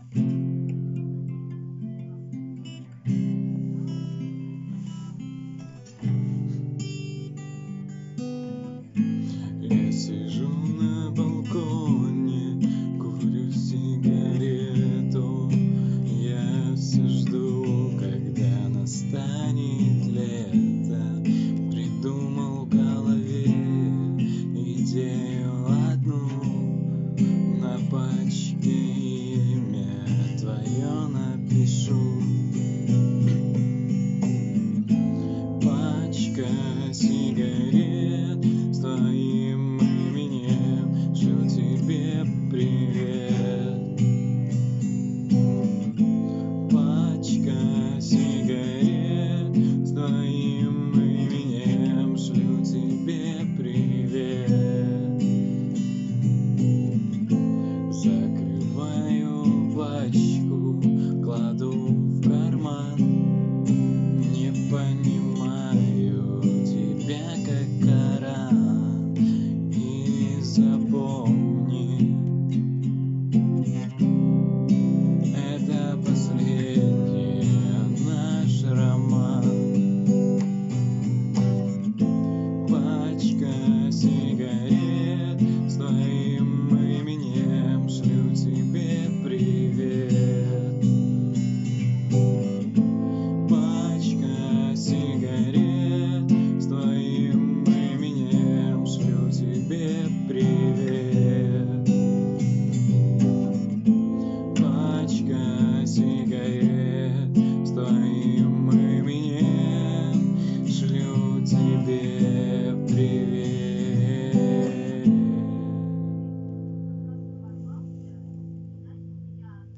Я сижу на балконе, курю сигарету. Я все жду, когда настанет лето. Придумал в голове идею одну. На пачке имя твое напишу. Пачка сигарет с твоим именем. Шлю тебе привет.